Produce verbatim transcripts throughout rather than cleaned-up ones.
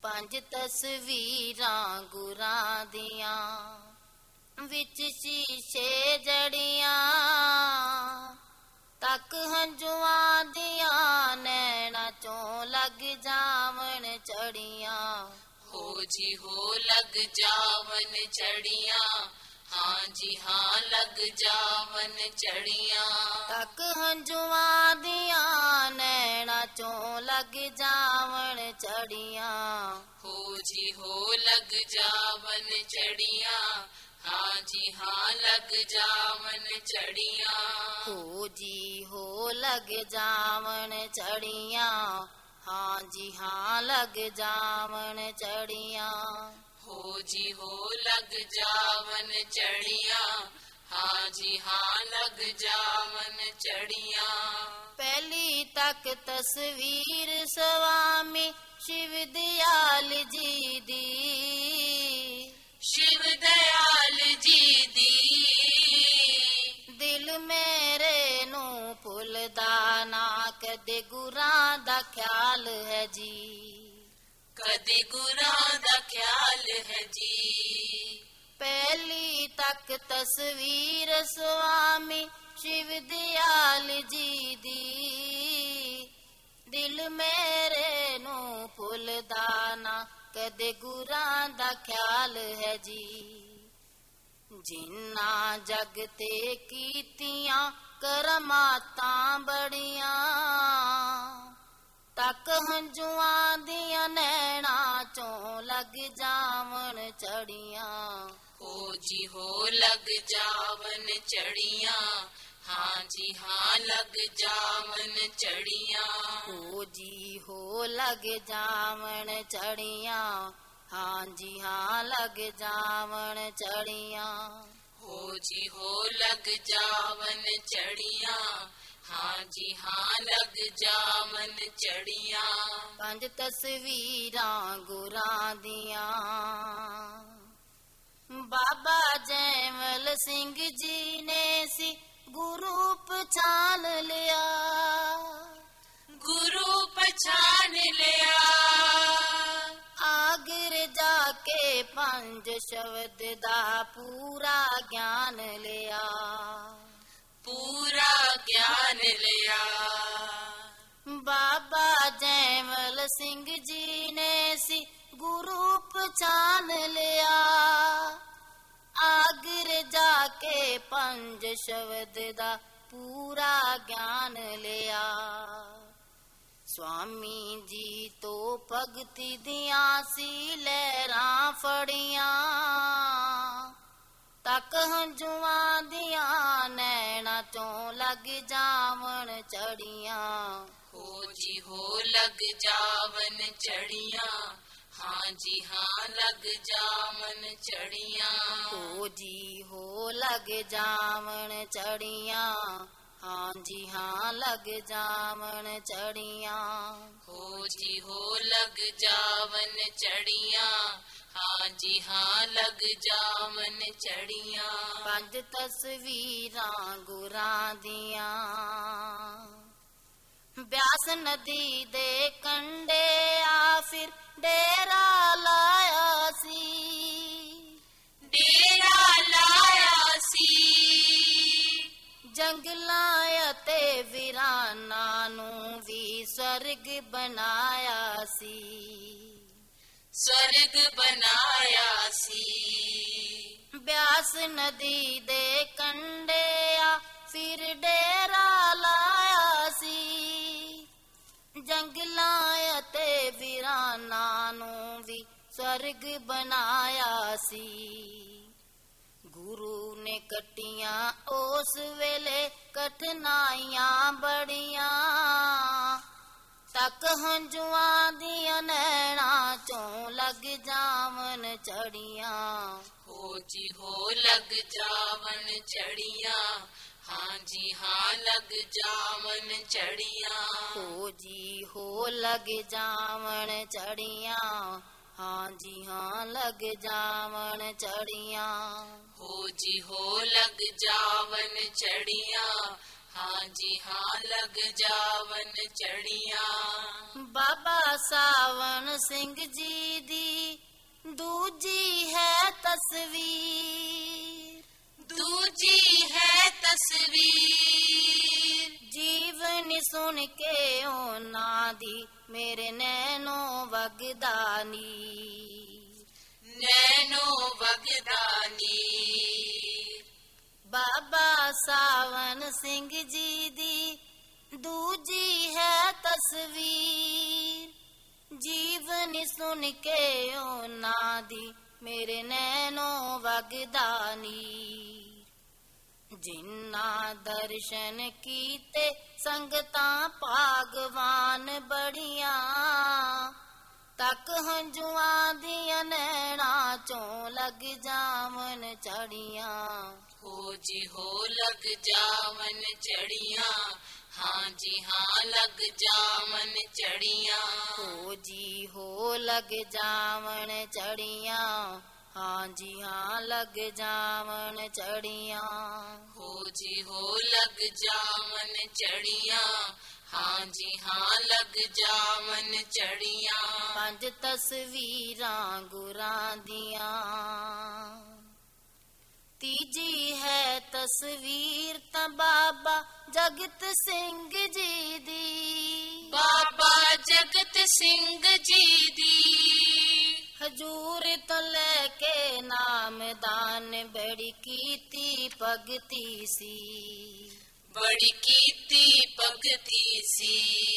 ਪੰਜ ਤਸਵੀਰਾਂ ਗੁਰਾਂ ਦੀਆਂ ਵਿੱਚ ਸ਼ੀਸ਼ੇ ਜੜੀਆਂ, ਤੱਕ ਹੰਝੂਆਂ ਦੀਆਂ ਨੈਣਾ ਚੋਂ ਲੱਗ ਜਾਵਣ ਚੜੀਆਂ। ਹੋ ਜੀ ਹੋ ਲੱਗ ਜਾਵਨ ਚੜੀਆਂ, ਹਾਂ ਜੀ ਹਾਂ ਲੱਗ ਜਾਵਨ ਚੜੀਆਂ। ਤੱਕ ਹੰਝੂਆਂ ਦੀਆਂ ਨੈਣਾ ਚੋਂ ਲੱਗ ਜਾਵਣ ਚੜੀਆਂ। ਹੋ ਜੀ ਹੋ ਲੱਗ ਜਾਵਨ ਚੜੀਆਂ, ਹਾਂ ਜੀ ਹਾਂ ਲੱਗ ਜਾਵਨ ਚੜੀਆਂ। ਹੋ ਜੀ ਹੋ ਲੱਗ ਜਾਵਣ ਚੜੀਆਂ, ਹਾਂ ਜੀ ਹਾਂ ਲੱਗ ਜਾਵਣ ਚੜੀਆਂ। ਹੋ ਜੀ ਹੋ ਲੱਗ ਜਾਵਨ ਚੜੀਆਂ, ਹਾਂ ਜੀ ਹਾਂ ਲੱਗ ਜਾਵਨ ਚੜੀਆਂ। ਪਹਿਲੀ ਤੱਕ ਤਸਵੀਰ ਸਵਾਮੀ ਸ਼ਿਵ ਦਿਆਲ ਜੀ ਦੀ, ਸ਼ਿਵ ਦਿਆਲ ਜੀ ਦੀ। ਦਿਲ ਮੇਰੇ ਨੂੰ ਭੁੱਲਦਾ ਨਾ ਕਦੇ ਗੁਰਾਂ ਦਾ ਖਿਆਲ ਹੈ ਜੀ, ਕਦੇ ਗੁਰਾਂ ਦਾ ਖਿਆਲ ਹੈ ਜੀ। ਪਹਿਲੀ ਤੱਕ ਤਸਵੀਰ ਸਵਾਮੀ ਸ਼ਿਵ ਦਿਆਲ ਜੀ ਦੀ, ਦਿਲ ਮੇਰੇ ਨੂੰ ਭੁੱਲਦਾ ਨਾ ਕਦੇ ਗੁਰਾਂ ਦਾ ਖਿਆਲ ਹੈ ਜੀ। ਜਿਨ੍ਹਾਂ ਜਗ ਤੇ ਕੀਤੀਆਂ ਕਰਮਾਤਾਂ ਬੜੀਆਂ, ਤੱਕ ਹੰਝੂਆਂ ਦੀਆਂ ਨੈਣਾ ਚੋਂ ਲੱਗ ਜਾਵਣ ਚੜੀਆਂ। ਹੋ ਜੀ ਹੋ ਲੱਗ ਜਾਵਨ ਚੜੀਆਂ, ਹਾਂ ਜੀ ਹਾਂ ਲੱਗ ਜਾਵਨ ਚੜੀਆਂ। ਹੋ ਜੀ ਹੋ ਲੱਗ ਜਾਵਣ ਚੜੀਆਂ, ਹਾਂ ਜੀ ਹਾਂ ਲੱਗ ਜਾਵਣ ਚੜੀਆਂ। ਹੋ ਜੀ ਹੋ ਲੱਗ ਜਾਵਨ ਚੜੀਆਂ, ਹਾਂ ਜੀ ਹਾਂ ਲੱਗ ਜਾਵਨ ਚੜੀਆਂ। ਪੰਜ ਤਸਵੀਰਾਂ ਗੁਰਾਂ ਦੀਆਂ ਬਾਬਾ ਜੈਮਲ ਸਿੰਘ ਜੀ ਨੇ ਸੀ ਗੁਰੂ ਪਛਾਣ ਲਿਆ, ਗੁਰੂ ਪਛਾਣ ਲਿਆ। ਆਗਰੇ ਜਾ ਕੇ ਪੰਜ ਸ਼ਬਦ ਦਾ ਪੂਰਾ ਗਿਆਨ ਲਿਆ, ਪੂਰਾ ਗਿਆਨ ਲਿਆ। ਬਾਬਾ ਜੈਮਲ ਸਿੰਘ ਜੀ ਨੇ ਸੀ ਗੁਰੂ ਪਛਾਣ ਲਿਆ, ਆਗਰੇ ਜਾ ਕੇ ਪੰਜ ਸ਼ਬਦ ਦਾ ਪੂਰਾ ਗਿਆਨ ਲਿਆ। ਸਵਾਮੀ ਜੀ ਤੋਂ ਭਗਤੀ ਦੀਆਂ ਸੀ ਲਹਿਰਾਂ ਫੜੀਆਂ, ਤੱਕ ਹੰਝੂਆਂ ਦੀਆਂ ਨੈਣਾ ਚੋਂ ਲੱਗ ਜਾਵਣ ਚੜੀਆਂ। ਹੋ ਜੀ ਹੋ ਲੱਗ ਜਾਵਨ ਚੜੀਆਂ, ਹਾਂ ਜੀ ਹਾਂ ਲੱਗ ਜਾਵਨ ਚੜੀਆਂ। ਹੋ ਜੀ ਹੋ ਲੱਗ ਜਾਵਣ ਚੜੀਆਂ, ਹਾਂ ਜੀ ਹਾਂ ਲੱਗ ਜਾਵਣ ਚੜੀਆਂ। ਹੋ ਜੀ ਹੋ ਲੱਗ ਜਾਵਨ ਚੜੀਆਂ, ਹਾਂ ਜੀ ਹਾਂ ਲੱਗ ਜਾਵਨ ਚੜੀਆਂ। ਪੰਜ ਤਸਵੀਰਾਂ ਗੁਰਾਂ ਦੀਆਂ ਬਿਆਸ ਨਦੀ ਦੇ ਕੰਢੇ ਆ ਫਿਰ ਡੇਰਾ ਲਾਇਆ ਸੀ, ਡੇਰਾ ਲਾਇਆ ਸੀ। ਜੰਗਲਾਂ ਅਤੇ ਵੀਰਾਨਾਂ ਨੂੰ ਵੀ ਸਵਰਗ ਬਣਾਇਆ ਸੀ, ਸਵਰਗ ਬਣਾਇਆ ਸੀ। ਬਿਆਸ ਨਦੀ ਦੇ ਕੰਢੇ ਆ ਫਿਰ ਡੇਰਾ ਲਾਇਆ ਸੀ, ਜੰਗਲਾਂ ਅਤੇ ਵੀਰਾਨਾਂ ਨੂੰ ਵੀ ਸਵਰਗ ਬਣਾਇਆ ਸੀ। ਗੁਰੂ ਨੇ ਕੱਟੀਆਂ ਉਸ ਵੇਲੇ ਕਠਿਨਾਈਆਂ ਬੜੀਆਂ, ਤੱਕ ਹੰਝੂਆਂ ਦੀਆਂ ਨੈਣਾ ਚੋਂ ਲੱਗ ਜਾਵਣ ਚੜੀਆਂ। ਹੋ ਜੀ ਹੋ ਲੱਗ ਜਾਵਨ ਚੜੀਆਂ, ਹਾਂ ਜੀ ਹਾਂ ਲੱਗ ਜਾਵਨ ਚੜੀਆਂ। ਹੋ ਜੀ ਹੋ ਲੱਗ ਜਾਵਣ ਚੜੀਆਂ, ਹਾਂ ਜੀ ਹਾਂ ਲੱਗ ਜਾਵਣ ਚੜੀਆਂ। ਹੋ ਜੀ ਹੋ ਲੱਗ ਜਾਵਨ ਚੜੀਆਂ, ਹਾਂ ਜੀ ਹਾਂ ਲੱਗ ਜਾਵਨ ਚੜੀਆਂ। ਬਾਬਾ ਸਾਵਣ ਸਿੰਘ ਜੀ ਦੀ ਦੂਜੀ ਹੈ ਤਸਵੀਰ, ਦੂਜੀ ਹੈ ਤਸਵੀਰ। ਜੀਵਨ ਸੁਣ ਕੇ ਉਹਨਾਂ ਦੀ ਮੇਰੇ ਨੈਣੋਂ ਵਗਦਾ ਨੀਰ, ਨੈਣੋਂ ਵਗਦਾ ਨੀਰ। ਬਾਬਾ ਸਾਵਣ ਸਿੰਘ ਜੀ ਦੀ ਦੂਜੀ ਹੈ ਤਸਵੀਰ, ਜੀਵਨ ਸੁਣ ਕੇ ਉਹਨਾਂ ਦੀ ਮੇਰੇ ਨੈਣੋਂ ਵਗਦਾ ਨੀਰ। ਜਿਨ੍ਹਾਂ ਦਰਸ਼ਨ ਕੀਤੇ ਸੰਗਤਾਂ ਭਾਗਵਾਨ ਬੜੀਆਂ, ਤੱਕ ਹੰਝੂਆਂ ਦੀਆਂ ਨੈਣਾਂ ਚੋਂ ਲੱਗ ਜਾਵਨ ਚੜੀਆਂ। ਹੋ ਜੀ ਹੋ ਲੱਗ ਜਾਵਨ ਚੜੀਆਂ, ਹਾਂ ਜੀ ਹਾਂ ਲੱਗ ਜਾਵਨ ਚੜੀਆਂ। ਹੋ ਜੀ ਹੋ ਲੱਗ ਜਾਵਨ ਚੜੀਆਂ, ਹਾਂ ਜੀ ਹਾਂ ਲੱਗ ਜਾਵਨ ਚੜੀਆਂ। ਹੋ ਜੀ ਹੋ ਲੱਗ ਜਾਵਨ ਚੜੀਆਂ, ਹਾਂ ਜੀ ਹਾਂ ਲੱਗ ਜਾਵਨ ਚੜੀਆਂ। ਪੰਜ ਤਸਵੀਰਾਂ ਗੁਰਾਂ ਦੀਆਂ, ਤੀਜੀ ਹੈ ਤਸਵੀਰ ਤਾਂ ਬਾਬਾ ਜਗਤ ਸਿੰਘ ਜੀ ਦੀ, ਬਾਬਾ ਜਗਤ ਸਿੰਘ ਜੀ ਦੀ। ਹਜੂਰ ਤੋਂ ਲੈ ਕੇ ਨਾਮਦਾਨ ਬੜੀ ਕੀਤੀ ਭਗਤੀ ਸੀ, ਬੜੀ ਕੀਤੀ ਭਗਤੀ ਸੀ।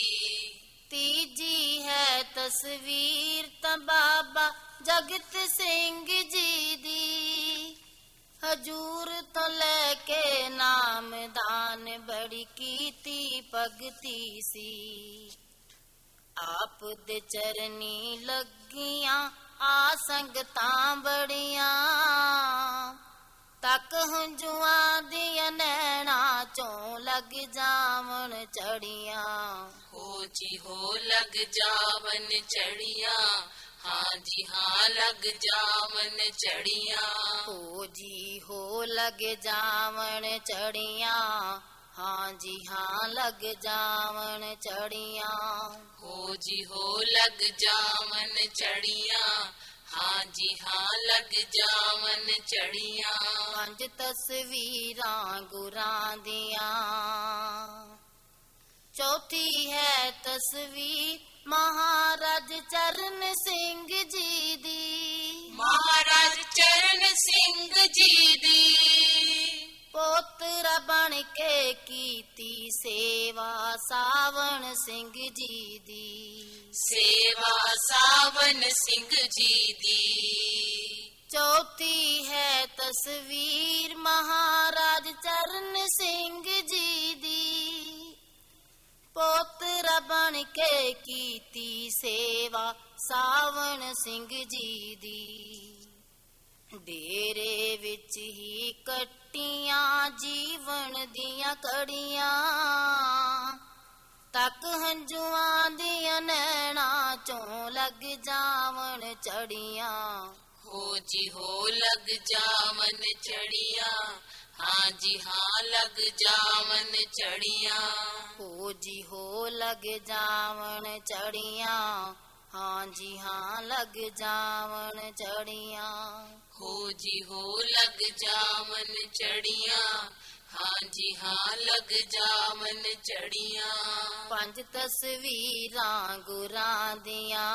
ਤੀਜੀ ਹੈ ਤਸਵੀਰ ਤਾਂ ਬਾਬਾ ਜਗਤ ਸਿੰਘ ਜੀ ਦੀ, ਹਜੂਰ ਤੋਂ ਲੈ ਕੇ ਨਾਮਦਾਨ ਬੜੀ ਕੀਤੀ ਭਗਤੀ ਸੀ। ਆਪ ਦੇ ਚਰਨੀ ਲੱਗੀਆਂ ਆ ਸੰਗਤਾਂ ਬੜੀਆਂ, ਤੱਕ ਹੰਝੂਆਂ ਦੀਆਂ ਨੈਣਾਂ ਚੋਂ ਲੱਗ ਜਾਵਨ ਚੜੀਆਂ। ਹੋ ਜੀ ਹੋ ਲੱਗ ਜਾਵਨ ਚੜੀਆਂ, ਹਾਂ ਜੀ ਹਾਂ ਲੱਗ ਜਾਵਨ ਚੜੀਆਂ। ਹੋ ਜੀ ਹੋ ਲੱਗ ਜਾਵਨ ਚੜੀਆਂ, ਹਾਂ ਜੀ ਹਾਂ ਲੱਗ ਜਾਵਨ ਚੜੀਆਂ। ਹੋ ਜੀ ਹੋ ਲੱਗ ਜਾਵਨ ਚੜੀਆਂ, ਹਾਂ ਜੀ ਹਾਂ ਲੱਗ ਜਾਵਨ ਚੜੀਆਂ। ਪੰਜ ਤਸਵੀਰਾਂ ਗੁਰਾਂ ਦੀਆਂ, ਚੌਥੀ ਹੈ ਤਸਵੀਰ ਮਹਾਰਾਜ ਚਰਨ ਸਿੰਘ ਜੀ ਦੀ, ਮਹਾਰਾਜ ਚਰਨ ਸਿੰਘ ਜੀ ਦੀ। ਪੋਤਰਾ ਬਣ ਕੇ ਕੀਤੀ ਸੇਵਾ ਸਾਵਣ ਸਿੰਘ ਜੀ ਦੀ, ਸੇਵਾ ਸਾਵਨ ਸਿੰਘ ਜੀ ਦੀ। ਚੌਥੀ ਹੈ ਤਸਵੀਰ ਮਹਾਰਾਜ ਚਰਨ ਸਿੰਘ ਜੀ ਦੀ, ਪੋਤਰਾ ਬਣ ਕੇ ਕੀਤੀ ਸੇਵਾ ਸਾਵਣ ਸਿੰਘ ਜੀ ਦੀ। ਡੇਰੇ ਵਿੱਚ ਹੀ ਕੱਟੀਆਂ ਜੀਵਨ ਦੀਆਂ ਕੜੀਆਂ, ਤੱਕ ਹੰਝੂਆਂ ਦੀਆਂ ਨੈਣਾਂ ਚੋਂ ਲੱਗ ਜਾਵਨ ਚੜੀਆਂ। ਹੋ ਜੀ ਹੋ ਲੱਗ ਜਾਵਨ ਚੜੀਆਂ, ਹਾਂ ਜੀ ਹਾਂ ਲੱਗ ਜਾਵਨ ਚੜੀਆਂ। ਹੋ ਜੀ ਹੋ ਲੱਗ ਜਾਵਨ ਚੜੀਆਂ, ਹਾਂ ਜੀ ਹਾਂ ਲੱਗ ਜਾਵਨ ਚੜੀਆਂ। ਹੋ ਜੀ ਹੋ ਲੱਗ ਜਾਵਨ ਚੜੀਆਂ, ਹਾਂ ਜੀ ਹਾਂ ਲੱਗ ਜਾਵਨ ਚੜੀਆਂ। ਪੰਜ ਤਸਵੀਰਾਂ ਗੁਰਾਂ ਦੀਆਂ,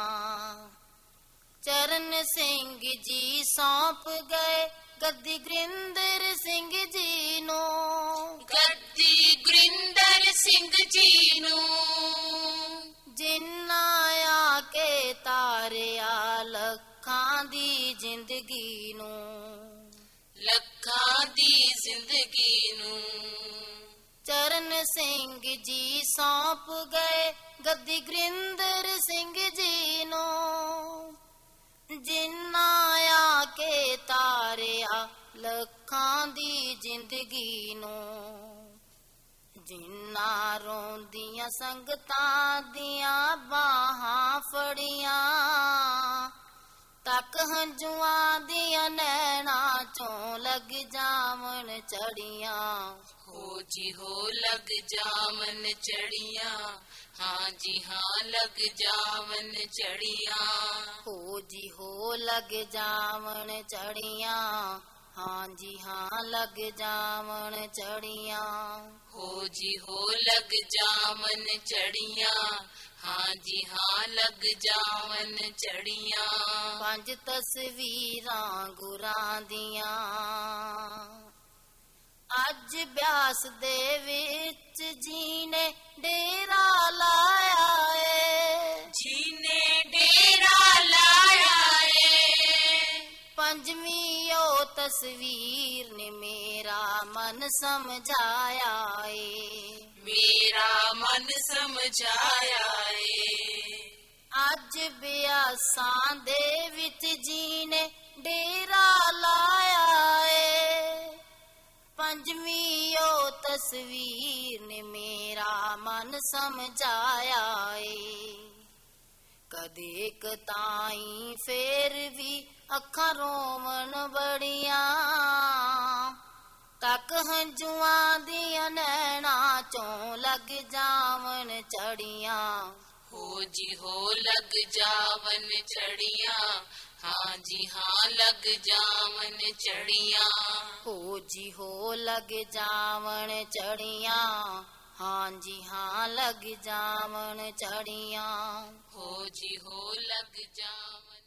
ਚਰਨ ਸਿੰਘ ਜੀ ਸੌਂਪ ਗਏ ਗੱਦੀ ਗੁਰਿੰਦਰ ਸਿੰਘ ਜੀ ਨੂੰ, ਗੱਦੀ ਗੁਰਿੰਦਰ ਸਿੰਘ ਜੀ ਨੂੰ। ਜਿਨ੍ਹਾਂ ਆ ਕੇ ਤਾਰਿਆ ਲੱਖਾਂ ਦੀ ਜ਼ਿੰਦਗੀ ਨੂੰ, ਲੱਖਾਂ ਦੀ ਜ਼ਿੰਦਗੀ ਨੂੰ। ਚਰਨ ਸਿੰਘ ਜੀ ਸੌਂਪ ਗਏ ਗੱਦੀ ਗੁਰਿੰਦਰ ਸਿੰਘ ਜੀ ਨੂੰ, ਜਿਨ੍ਹਾਂ ਆ ਕੇ ਤਾਰਿਆ ਲੱਖਾਂ ਦੀ ਜ਼ਿੰਦਗੀ ਨੂੰ। ਜਿਨ੍ਹਾਂ ਰੋਂਦੀਆਂ ਸੰਗਤਾਂ ਦੀਆਂ ਬਾਹਾਂ ਫੜੀਆਂ, ਤੱਕ ਹੰਝੂਆਂ ਦੀਆਂ ਨੈਣਾਂ ਚੋਂ लग जावन चढ़िया। हो जी हो लग जावन चढ़िया, हाँ जी हाँ लग जावन चढ़िया। हो जी हो लग जावन चढ़िया, हाँ जी हाँ लग जावन चढ़िया। हो जी हो लग जावन चढ़िया, हाँ जी हाँ लग जावन चढ़िया। पंज तस्वीरां गुरां दियां अज ब्यास दे विच जी ने डेरा लाया है, जी ने डेरा लाया है। पंजवीं ओ तस्वीर ने मेरा मन समझाया है, मेरा मन समझाया है। अज ब्यासां दे विच जी ने डेरा लाया है, पंजवीं ओ तस्वीर ने मेरा मन समझाया है। कदे कताई फेर भी अखां रोवन बड़िया, तक हंजुआं दियां नैना चों लग जावन चढ़िया। हो जी हो लग जावन चढ़िया, हाँ जी हाँ लग जावन चढ़िया। हो जी हो लग जावन चढ़िया, हाँ जी हाँ लग जावन चढ़िया। हो जी हो लग जावन